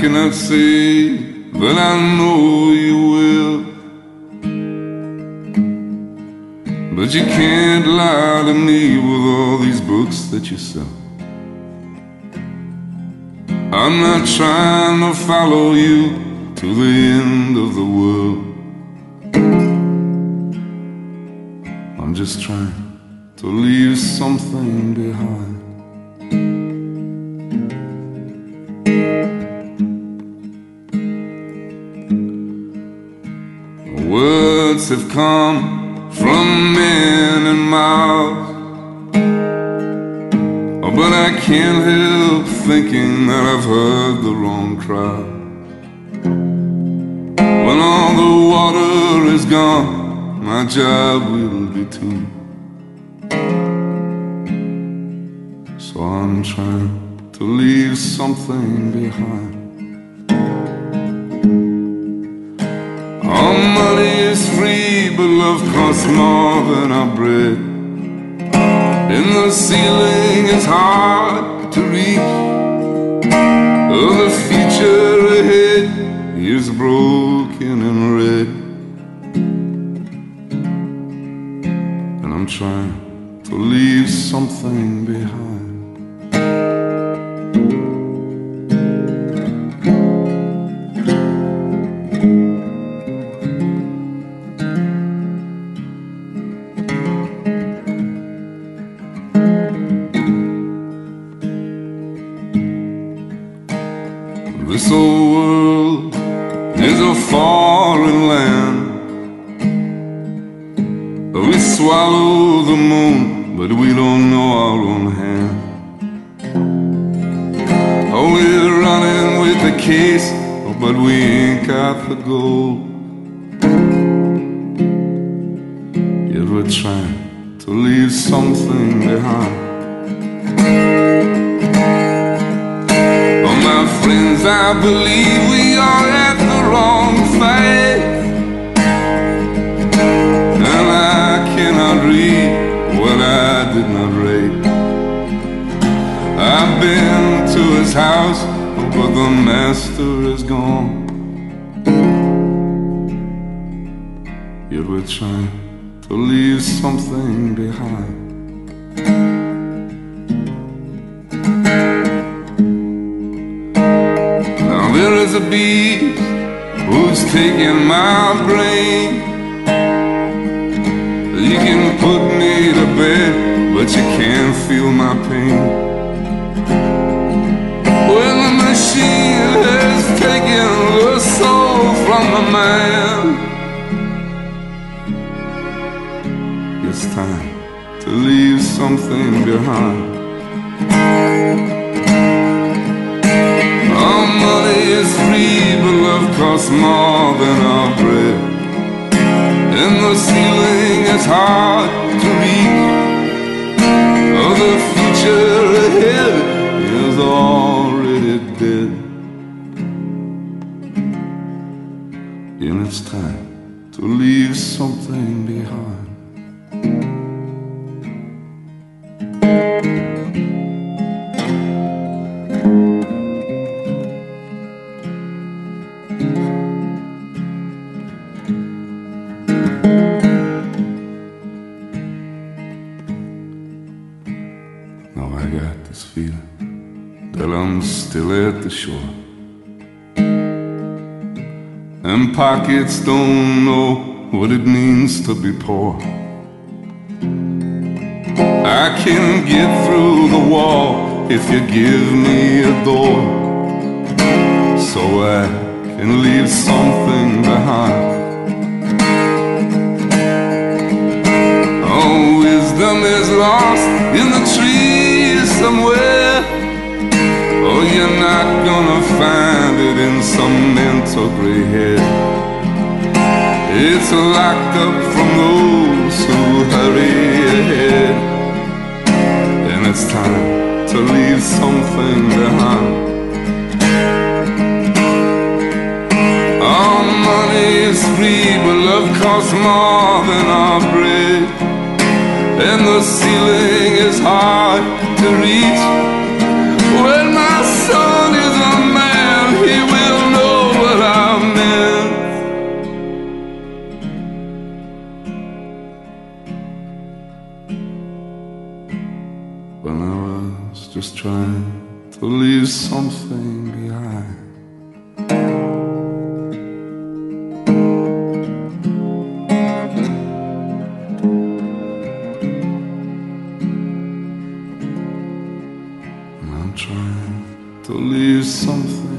cannot say that I know you will, but you can't lie to me with all these books that you sell. I'm not trying to follow you to the end of the world. I'm just trying to leave something behind. Words have come from men and mouths, but I can't help thinking that I've heard the wrong crowd. When all the water is gone, my job will be too. So I'm trying to leave something behind. All money is free, but love costs more than our bread. And the ceiling is hard to reach. Oh, the future ahead is broken and red. And I'm trying to leave something behind. This old world is a foreign land. We swallow the moon, but we don't know our own hand. Oh, we're running with the case, but we ain't got the gold. Yet we're trying to leave something behind. Friends, I believe we are at the wrong fight, and I cannot read what I did not read. I've been to his house, but the master is gone. Yet we're trying to leave something behind. There is a beast who's taking my brain. You can put me to bed, but you can't feel my pain. When the machine has taken the soul from the man, it's time to leave something behind. Money is free, but love costs more than our bread. And the ceiling is hard to reach. Oh, the future ahead is already dead. And it's time to leave something behind. Now I got this feeling that I'm still at the shore, and pockets don't know what it means to be poor. I can get through the wall if you give me a door, so I can leave something behind. Oh, wisdom is lost in the trees somewhere. Oh, you're not gonna find it in some mental gray head. It's locked up from those who hurry ahead. And it's time to leave something behind. All money is free, but love costs more than our bread. And the ceiling is hard to reach. When my son is a man, he will leave something behind. I'm trying to leave something